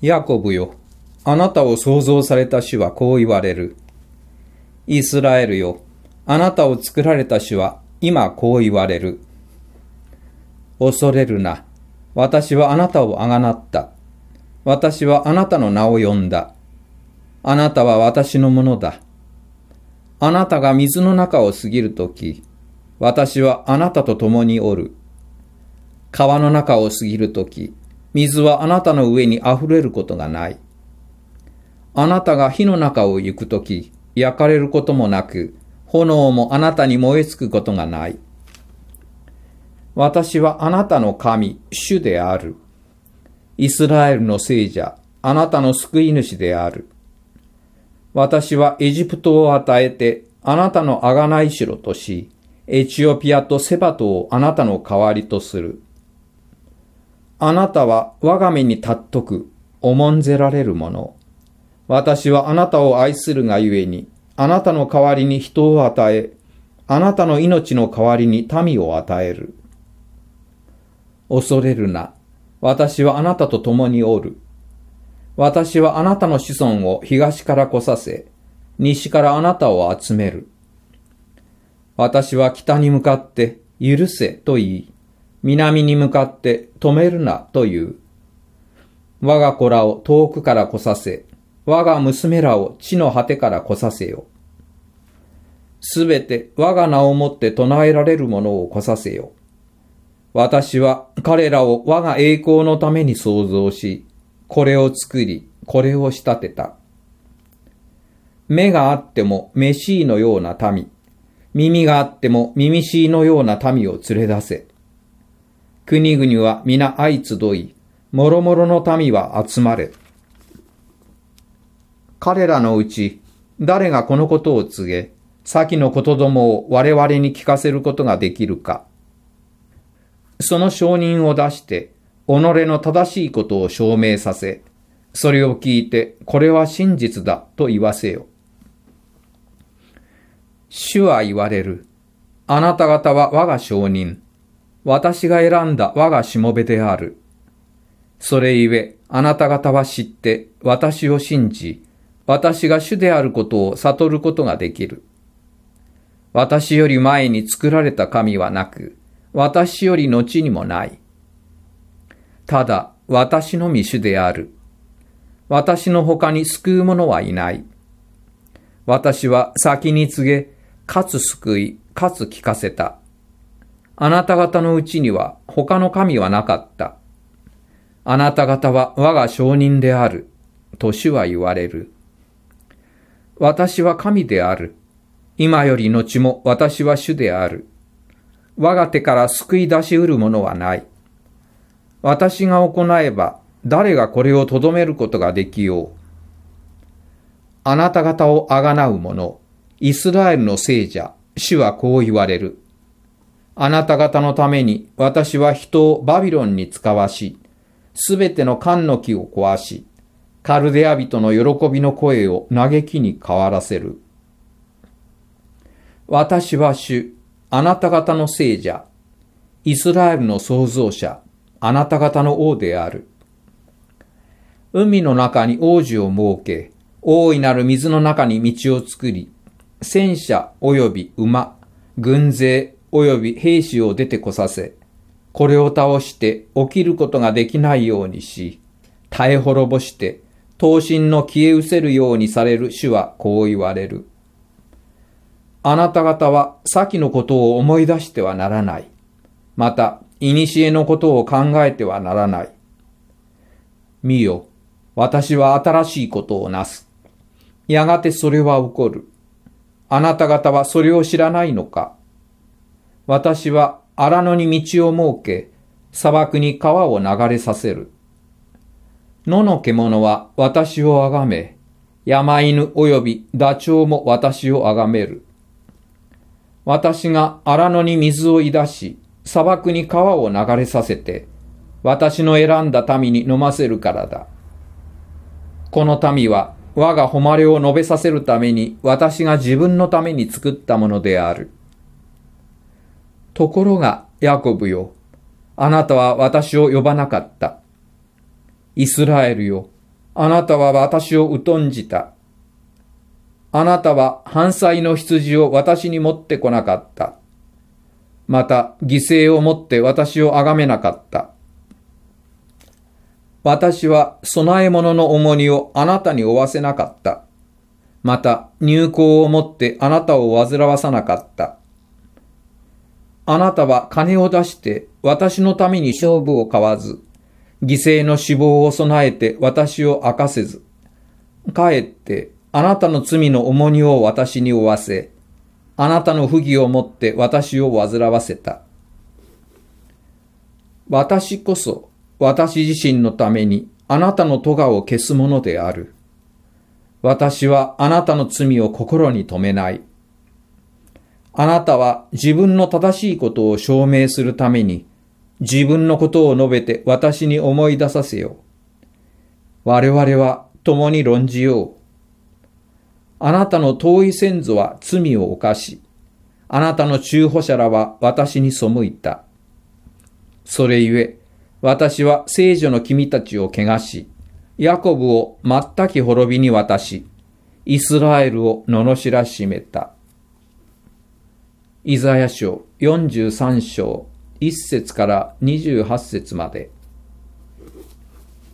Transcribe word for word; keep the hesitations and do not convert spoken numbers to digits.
ヤコブよ、あなたを創造された主はこう言われる。イスラエルよ、あなたを作られた主は今こう言われる。恐れるな。私はあなたをあがなった。私はあなたの名を呼んだ。あなたは私のものだ。あなたが水の中を過ぎるとき、私はあなたと共におる。川の中を過ぎるとき、水はあなたの上にあふれることがない。あなたが火の中を行くとき、焼かれることもなく、炎もあなたに燃え尽くことがない。私はあなたの神、主である。イスラエルの聖者、あなたの救い主である。私はエジプトを与えて、あなたの贖い城とし、エチオピアとセバトをあなたの代わりとする。あなたは我が目に尊く、重んぜられるもの。私はあなたを愛するがゆえに、あなたの代わりに人を与え、あなたの命の代わりに民を与える。恐れるな。私はあなたと共におる。私はあなたの子孫を東から来させ、西からあなたを集める。私は北に向かって許せと言い、南に向かって止めるなと言う。我が子らを遠くから来させ、我が娘らを地の果てから来させよ。すべて我が名をもって唱えられるものを来させよ。私は彼らを我が栄光のために創造し、これを作り、これを仕立てた。目があってもメシーのような民、耳があっても耳シーのような民を連れ出せ。国々は皆相集い、もろもろの民は集まれ。彼らのうち、誰がこのことを告げ、先のことどもを我々に聞かせることができるか。その証人を出して、己の正しいことを証明させ、それを聞いて、これは真実だと言わせよ。主は言われる。あなた方は我が証人。私が選んだ我がしもべである。それゆえ、あなた方は知って、私を信じ、私が主であることを悟ることができる。私より前に作られた神はなく、私より後にもない。ただ、私のみ主である。私の他に救う者はいない。私は先に告げ、かつ救い、かつ聞かせた。あなた方のうちには他の神はなかった。あなた方は我が証人である。と主は言われる。私は神である。今より後も私は主である。我が手から救い出し得るものはない。私が行えば誰がこれをとどめることができよう。あなた方をあがなう者、イスラエルの聖者、主はこう言われる。あなた方のために私は人をバビロンに使わし、すべての缶の木を壊し、カルデア人の喜びの声を嘆きに変わらせる。私は主、あなた方の聖者、イスラエルの創造者、あなた方の王である。海の中に王子を設け、大いなる水の中に道を作り、戦車及び馬、軍勢及び兵士を出てこさせ、これを倒して起きることができないようにし、耐え滅ぼして、刀身の消え失せるようにされる主はこう言われる。あなた方は先のことを思い出してはならない。また、古のことを考えてはならない。見よ、私は新しいことをなす。やがてそれは起こる。あなた方はそれを知らないのか。私は荒野に道を設け、砂漠に川を流れさせる。野の獣は私をあがめ、山犬及びダチョウも私をあがめる。私が荒野に水をいだし、砂漠に川を流れさせて、私の選んだ民に飲ませるからだ。この民は我が誉れを述べさせるために私が自分のために作ったものである。ところが、ヤコブよ、あなたは私を呼ばなかった。イスラエルよ、 あなたは私を疎んじた。あなたは犯罪の羊を私に持ってこなかった。また、犠牲をもって私を崇めなかった。私は供え物の重荷をあなたに負わせなかった。また、入香をもってあなたを煩わさなかった。あなたは金を出して私のために勝負を買わず、犠牲の脂肪を備えて私を明かせず、かえってあなたの罪の重荷を私に負わせ、あなたの不義をもって私を煩わせた。私こそ私自身のためにあなたの咎を消すものである。私はあなたの罪を心に留めない。あなたは自分の正しいことを証明するために、自分のことを述べて私に思い出させよう。我々は共に論じよう。あなたの遠い先祖は罪を犯し、あなたの中保者らは私に背いた。それゆえ、私は聖女の君たちを汚し、ヤコブを全き滅びに渡し、イスラエルを罵らしめた。イザヤ書よんじゅうさん章いっ節からにじゅうはち節まで。